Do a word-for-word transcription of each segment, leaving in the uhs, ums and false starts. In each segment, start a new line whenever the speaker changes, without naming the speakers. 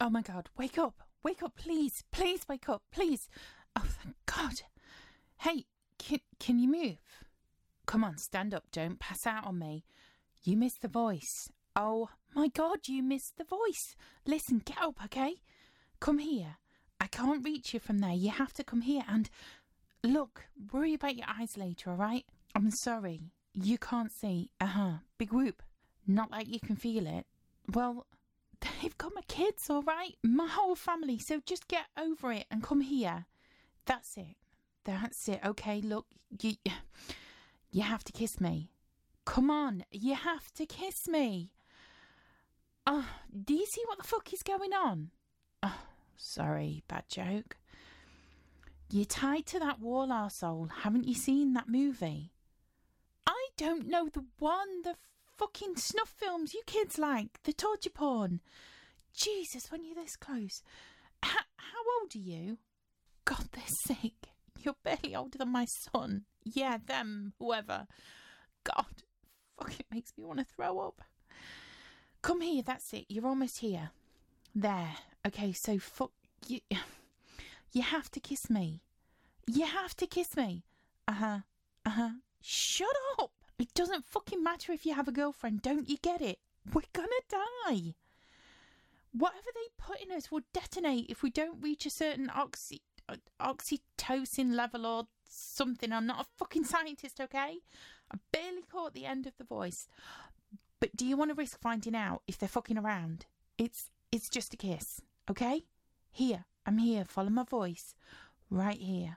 Oh my God, wake up. Wake up, please. Please wake up, please. Oh, thank God. Hey, can, can you move? Come on, stand up. Don't pass out on me. You missed the voice. Oh my God, you missed the voice. Listen, get up, okay? Come here. I can't reach you from there. You have to come here and... Look, worry about your eyes later, all right? I'm sorry. You can't see. Uh-huh. Big whoop. Not like you can feel it. Well, they've got my kids, all right? My whole family. So just get over it and come here. That's it. That's it. Okay, look, you, you have to kiss me. Come on. You have to kiss me. Oh, do you see what the fuck is going on? Oh, sorry, bad joke. You're tied to that wall, arsehole. Haven't you seen that movie? I don't know the one, the fucking snuff films you kids like, the torture porn. Jesus, when you're this close. H- how old are you? God, they're sick. You're barely older than my son. Yeah, them, whoever. God, fuck, it makes me want to throw up. Come here, that's it. You're almost here. There. Okay, so fuck you. You have to kiss me. You have to kiss me. Uh-huh. Uh-huh. Shut up. It doesn't fucking matter if you have a girlfriend. Don't you get it? We're gonna die. Whatever they put in us will detonate if we don't reach a certain oxy, uh, oxytocin level or something. I'm not a fucking scientist, okay? I barely caught the end of the voice. But do you want to risk finding out if they're fucking around? It's it's just a kiss, okay? Here, I'm here. Follow my voice. Right here.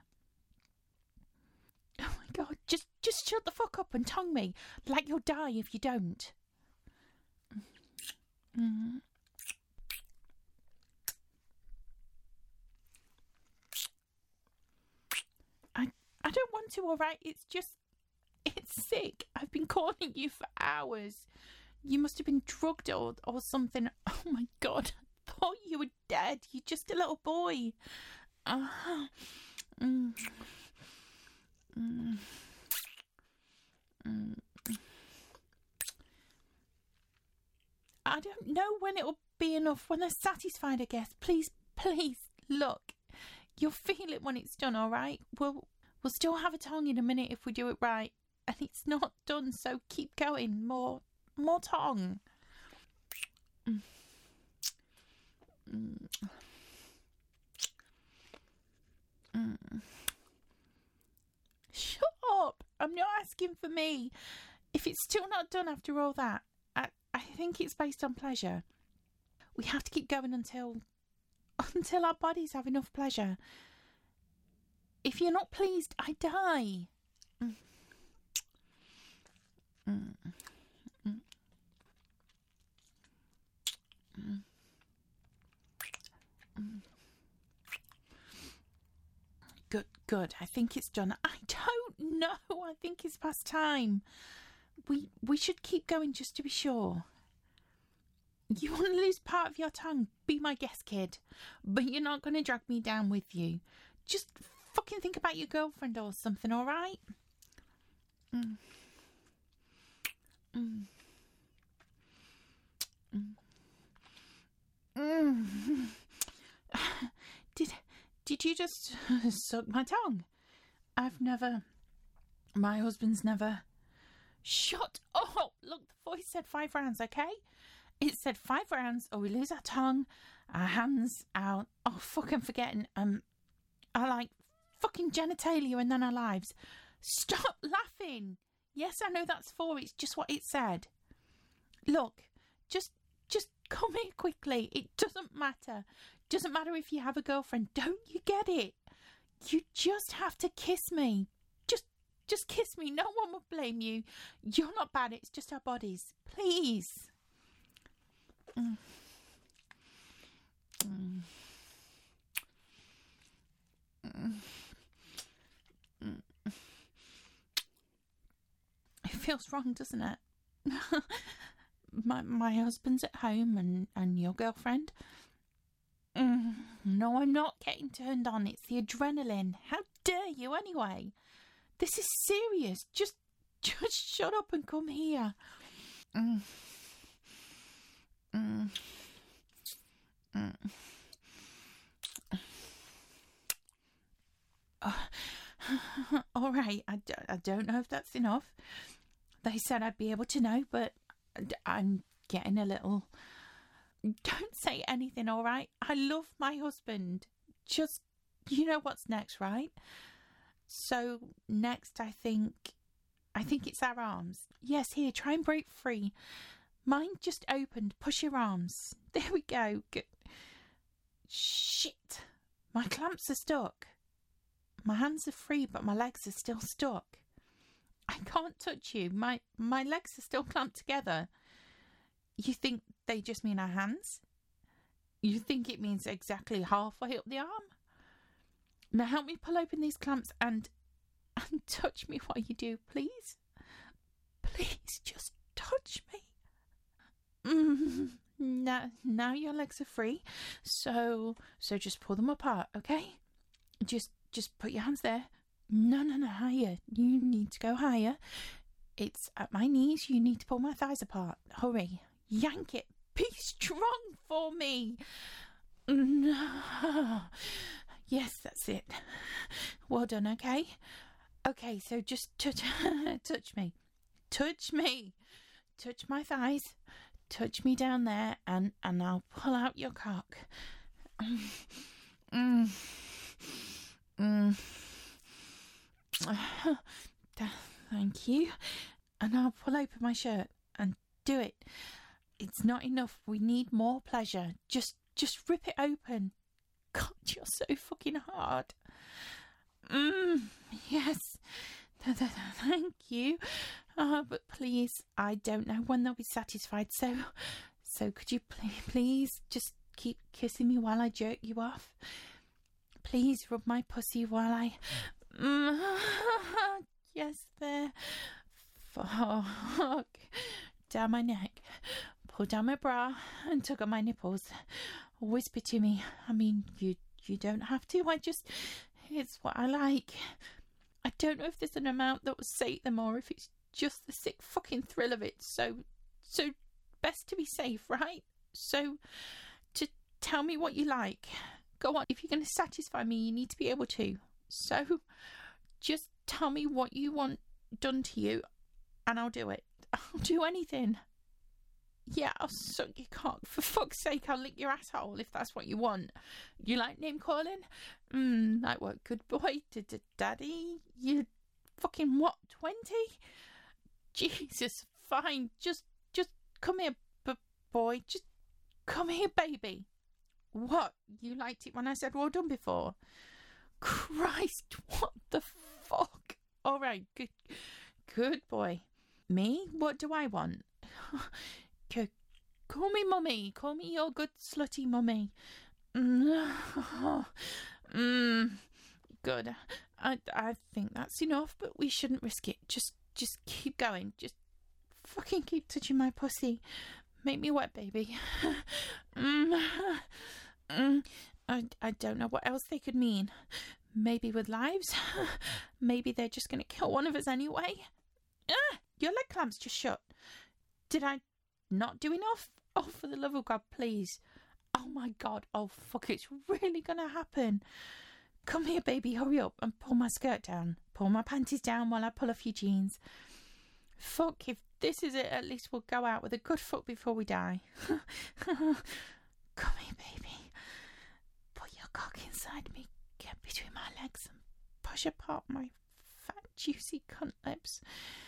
Oh my God, just just shut the fuck up and tongue me. Like you'll die if you don't. Mm. I I don't want to, alright? It's just... It's sick. I've been calling you for hours. You must have been drugged or, or something. Oh my God. I thought you were dead. You're just a little boy. Uh, mm, mm, mm. I don't know when it'll be enough. When they're satisfied, I guess. Please, please, look. You'll feel it when it's done, all right? We'll, we'll still have a tongue in a minute if we do it right. And it's not done, so keep going. More, more tongue. Mm. Mm. Mm. Shut up! I'm not asking for me. If it's still not done after all that, I, I think it's based on pleasure. We have to keep going until, until our bodies have enough pleasure. If you're not pleased, I die. Mm. Mm. Mm. Mm. Mm. Good, good. I think it's done. I don't know. I think it's past time. We we should keep going just to be sure. You want to lose part of your tongue? Be my guest, kid. But you're not going to drag me down with you. Just fucking think about your girlfriend or something, all right? Mm. Mm. Mm. Mm. Did did you just suck my tongue? I've never... My husband's never... Shut up! Look, the voice said five rounds, okay? It said five rounds or we lose our tongue, our hands, our... Oh, fuck, I'm forgetting. Um, I like fucking genitalia and then our lives. Stop laughing! Yes, I know that's four. It's just what it said. Look, just just come here quickly. It doesn't matter. Doesn't matter if you have a girlfriend. Don't you get it? You just have to kiss me. Just just kiss me. No one will blame you. You're not bad. It's just our bodies. Please. Mm. Mm. Mm. Mm. It feels wrong, doesn't it? my my husband's at home and, and your girlfriend. Mm, no, I'm not getting turned on. It's the adrenaline. How dare you anyway? This is serious. Just just shut up and come here. Mm. Mm. Mm. Uh, all right, I, d- I don't know if that's enough. They said I'd be able to know, but I'm getting a little... Don't say anything, all right? I love my husband. Just, you know what's next, right? So next, I think... I think it's our arms. Yes, here, try and break free. Mine just opened. Push your arms. There we go. Good. Shit. My clamps are stuck. My hands are free, but my legs are still stuck. I can't touch you. My my legs are still clamped together. You think they just mean our hands? You think it means exactly halfway up the arm? Now help me pull open these clamps and and touch me while you do, please. Please just touch me. Mm, now, now your legs are free, so so just pull them apart, okay? Just just put your hands there. No, no, no, higher. You need to go higher. It's at my knees. You need to pull my thighs apart. Hurry, yank it. Be strong for me. No. Yes, that's it. Well done. Okay. Okay, so just touch, touch me, touch me, touch my thighs, touch me down there, and, and I'll pull out your cock. Mm, mm, mm. Thank you. And I'll pull open my shirt and do it. It's not enough. We need more pleasure. Just, just rip it open. God, you're so fucking hard. Mm, yes, thank you. Uh, but please, I don't know when they'll be satisfied. So, so could you please, please just keep kissing me while I jerk you off? Please rub my pussy while I. Mm, yes, there. Fuck. Down my neck. Pull down my bra and tug on my nipples. Whisper to me. I mean, you you don't have to. I just. It's what I like. I don't know if there's an amount that will sate them or if it's just the sick fucking thrill of it. So, so best to be safe, right? So, to tell me what you like. Go on. If you're going to satisfy me, you need to be able to. So, just tell me what you want done to you, and I'll do it. I'll do anything. Yeah, I'll suck your cock. For fuck's sake, I'll lick your asshole if that's what you want. You like name calling? Mmm, like what? Good boy? Daddy? You fucking what? twenty? Jesus, fine. Just, just come here, b- boy. Just come here, baby. What? You liked it when I said well done before? Christ, what the fuck? All right, good, good boy. Me? What do I want? C- call me mummy. Call me your good slutty mummy. Mm, mm, good. I I think that's enough, but we shouldn't risk it. Just just keep going. Just fucking keep touching my pussy. Make me wet, baby. mm, mm, I I don't know what else they could mean. Maybe with lives. Maybe they're just gonna kill one of us anyway. Ah, your leg clamp's just shut. Did I not do enough? Oh, for the love of God, please. Oh my God. Oh, fuck, it's really gonna happen. Come here, baby, hurry up and pull my skirt down. Pull my panties down while I pull off your jeans. Fuck, if this is it, at least we'll go out with a good fuck before we die. Come here, baby. Put your cock inside me. Get between my legs and push apart my fat, juicy cunt lips.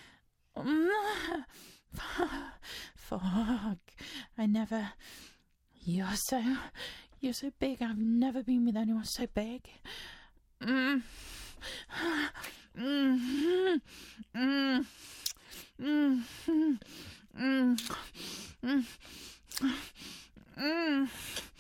Fuck. I never... You're so... You're so big. I've never been with anyone so big. Mm. Mm. Mm. Mm. Mm. Mm. Mm.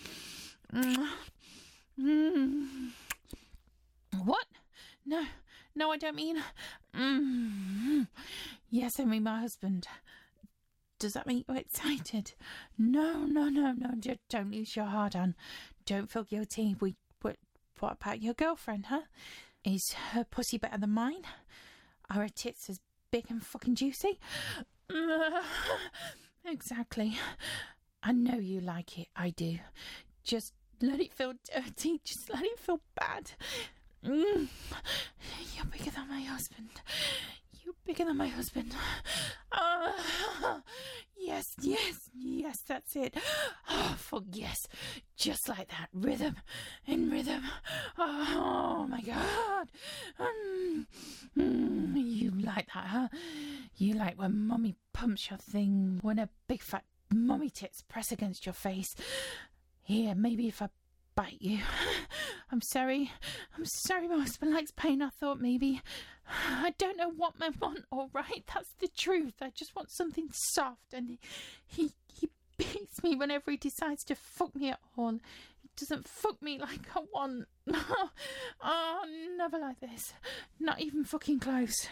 Mm. What? No. No, I don't mean... Mm. Yes, I mean my husband. Does that make you excited? No, no, no, no. Don't lose your heart on. Don't feel guilty. We, what, what about your girlfriend, huh? Is her pussy better than mine? Are her tits as big and fucking juicy? Exactly. I know you like it. I do. Just let it feel dirty. Just let it feel bad. Mm. You're bigger than my husband. You're bigger than my husband. Uh, yes, yes, yes, that's it. Oh, fuck yes. Just like that. Rhythm in rhythm. Oh, my God. Mm. Mm. You like that, huh? You like when Mummy pumps your thing, when her big fat mummy tits press against your face. Here, maybe if I bite you. I'm sorry. I'm sorry my husband likes pain. I thought maybe. I don't know what I want, all right? That's the truth. I just want something soft, and he he beats me whenever he decides to fuck me at all. He doesn't fuck me like I want. Oh, never like this. Not even fucking close.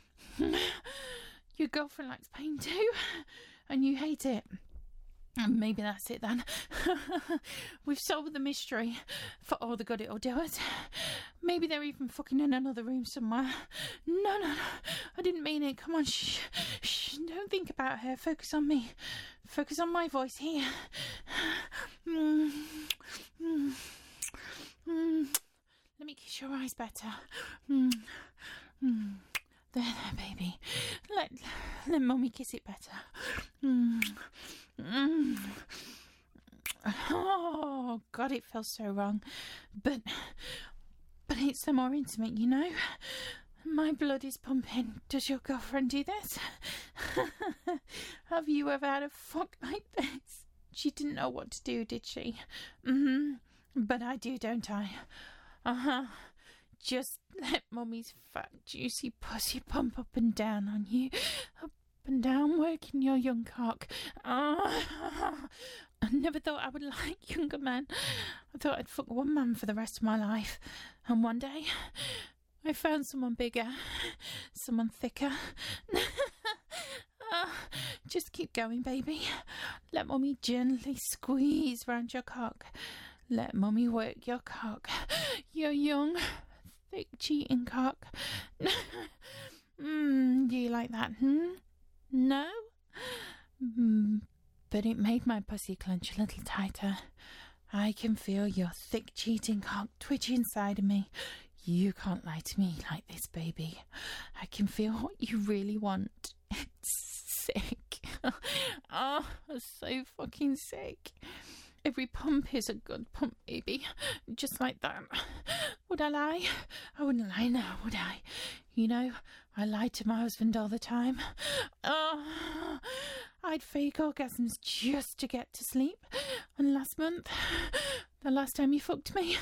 Your girlfriend likes pain too, and you hate it. And maybe that's it then. We've solved the mystery for all the good it'll do us. Maybe they're even fucking in another room somewhere. No, no, no. I didn't mean it. Come on, shh. Shh. Don't think about her. Focus on me. Focus on my voice here. Mm. Mm. Mm. Let me kiss your eyes better. Mm. Mm. There, there, baby. Let, let Mummy kiss it better. Mm. Mm. Oh, God, it feels so wrong. But, but it's the more intimate, you know? My blood is pumping. Does your girlfriend do this? Have you ever had a fuck like this? She didn't know what to do, did she? Mm-hmm. But I do, don't I? Uh-huh. Just let Mummy's fat, juicy pussy pump up and down on you. Up and down, working your young cock. Oh, I never thought I would like younger men. I thought I'd fuck one man for the rest of my life. And one day, I found someone bigger, someone thicker. uh, just keep going, baby. Let Mummy gently squeeze round your cock. Let Mummy work your cock. Your young, thick cheating cock. mm, do you like that? Hmm? No? Mm, but it made my pussy clench a little tighter. I can feel your thick cheating cock twitch inside of me. You can't lie to me like this, baby. I can feel what you really want. It's sick. Oh, so fucking sick. Every pump is a good pump, baby. Just like that. Would I lie? I wouldn't lie now, would I? You know, I lied to my husband all the time. Oh, I'd fake orgasms just to get to sleep. And last month, the last time he fucked me,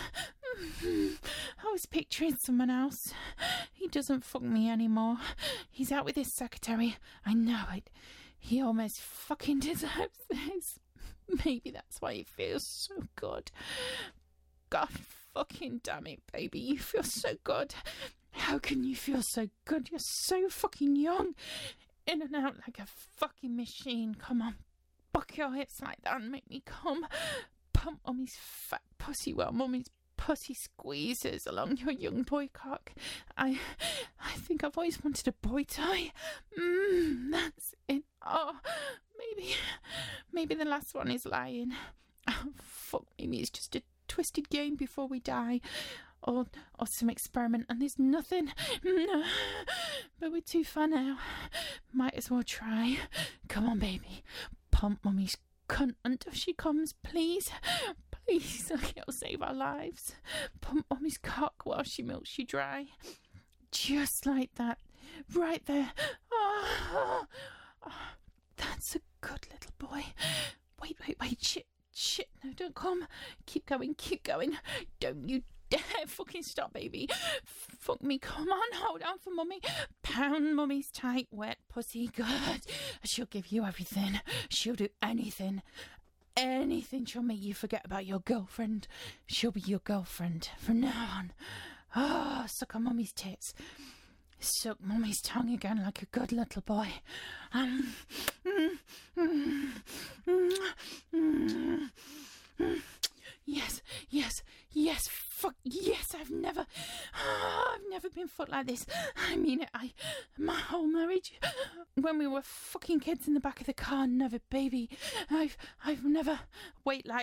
I was picturing someone else. He doesn't fuck me anymore. He's out with his secretary. I know it. He almost fucking deserves this. Maybe that's why it feels so good. God fucking damn it, baby. You feel so good. How can you feel so good? You're so fucking young. In and out like a fucking machine. Come on. Buck your hips like that and make me come. Pump Mummy's fat pussy while Mummy's pussy squeezes along your young boy cock. I I think I've always wanted a boy toy. Mmm, that's it. Oh, maybe, maybe the last one is lying. Oh, fuck, maybe it's just a twisted game before we die. Or, or some experiment, and there's nothing. No, but we're too far now. Might as well try. Come on, baby. Pump Mummy's cunt until she comes, please. Please, it'll save our lives. Pump Mummy's cock while she milks you dry. Just like that. Right there. Oh, oh, that's a good little boy. Wait, wait, wait. Shit, shit. No, don't come. Keep going, keep going. Don't you dare fucking stop, baby. Fuck me. Come on, hold on for Mummy. Pound Mummy's tight, wet pussy. Good. She'll give you everything. She'll do anything. Anything. She'll make you forget about your girlfriend. She'll be your girlfriend from now on. Oh, suck on Mummy's tits. Suck Mummy's tongue again like a good little boy. Um, mm, mm, mm, mm, mm. Yes, yes, yes, fuck, yes, I've never, oh, I've never been fucked like this. I mean it, I, my whole marriage, when we were fucking kids in the back of the car, never, baby, I've, I've never, wait, lights,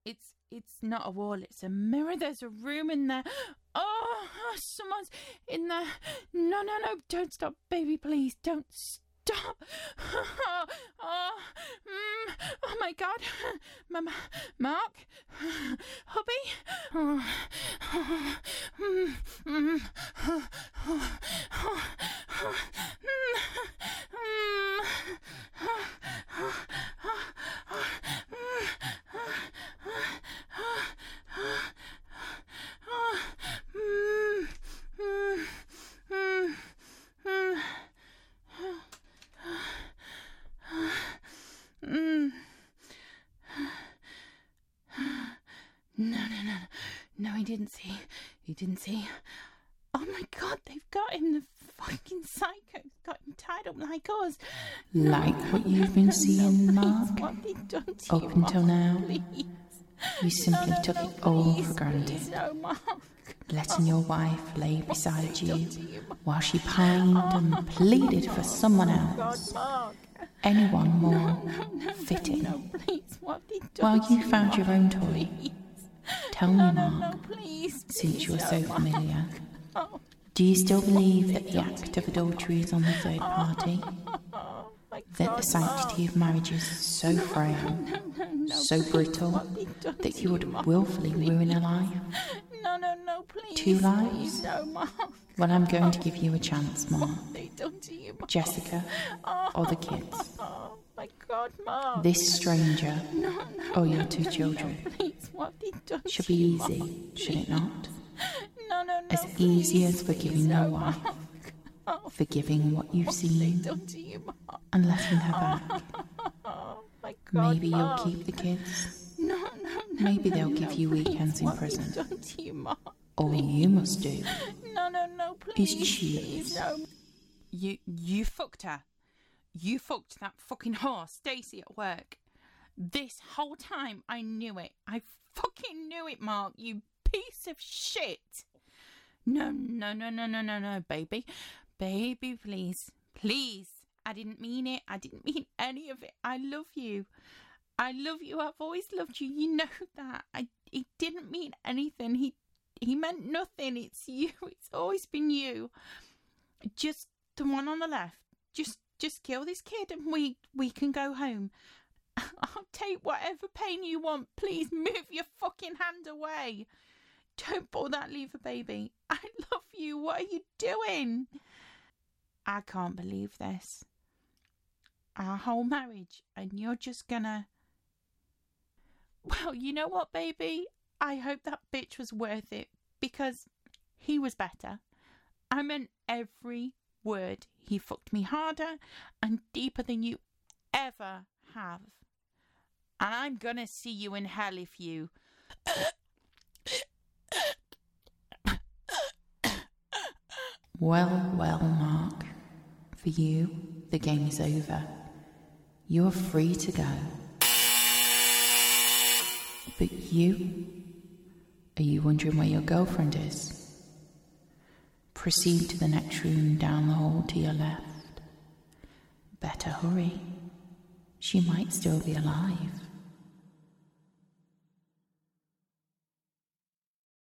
It's it's not a wall, it's a mirror. There's a room in there. Oh, someone's in there. No, no, no, don't stop, baby, please. Don't stop. Oh, oh, mm, oh my God. Mama, Mark? Hubby? Oh, oh, mm, mm, oh, oh, oh, oh, mm, mm, oh, oh, oh, oh, mm, No, no, no, no, he didn't see. He didn't see. Oh my God, they've got him. The fucking psycho's got him tied up like us.
Like
no,
what
no,
you've been
no,
seeing,
no,
Mark?
please, what they've done to
Up
you,
until
Mark,
now,
please.
you simply
no, no,
took
no,
it all
please,
for granted,
please, no, Mark.
letting your wife lay beside you
you,
while she pined and pleaded for someone else,
God, Mark.
anyone more
No, no,
fitting.
no, please, what have they done
While
to
you found your
Mark,
own toy,
please?
tell
No,
me,
no,
Mark,
no, please,
since
please,
you are
no,
so
Mark.
familiar,
Oh,
do you still believe that the act of adultery is on the third party?
oh, my
That
God,
the sanctity of marriage is so frail,
no, no, no,
so
please,
brittle,
what have they done
that
to
you would
Mark,
willfully
please?
ruin a life?
No, no, no, please.
Two lives?
Please, no, Mark.
Well, I'm going to give you a chance, Mark.
What have they done to you, Mark?
Jessica,
Oh,
or the kids.
oh, my God, Mark.
This stranger,
No, no,
or your
no,
two
no,
children,
no, please, what have they done
should
to
be
you,
easy,
Mark?
should it not?
No, no, no,
As
please,
easy as
please,
forgiving
no,
your wife,
Mark. Oh,
forgiving what you've
what have they
seen,
done to you, Mark?
and letting her back.
Oh, my God,
Maybe you'll
Mark.
keep the kids.
No, no, no.
Maybe
no,
they'll
no,
give you
please,
weekends in
what have they
prison.
done to you, Mark?
All you must do
No, no, no,
is
please,
choose.
please, no. You, you fucked her. You fucked that fucking whore, Stacey, at work. This whole time, I knew it. I fucking knew it, Mark. You piece of shit. No, no, no, no, no, no, no, baby. Baby, please. Please. I didn't mean it. I didn't mean any of it. I love you. I love you. I've always loved you. You know that. I. He didn't mean anything. He he meant nothing. It's you. It's always been you. Just the one on the left. Just just kill this kid and we we can go home. I'll take whatever pain you want. Please move your fucking hand away. Don't pull that lever, baby. I love you. What are you doing? I can't believe this. Our whole marriage, and you're just gonna... Well, you know what, baby? I hope that bitch was worth it, because he was better. I meant every word. He fucked me harder and deeper than you ever have. And I'm gonna see you in hell if you...
Well, well, Mark. For you, the game is over. You're free to go. But you? Are you wondering where your girlfriend is? Proceed to the next room down the hall to your left. Better hurry. She might still be alive.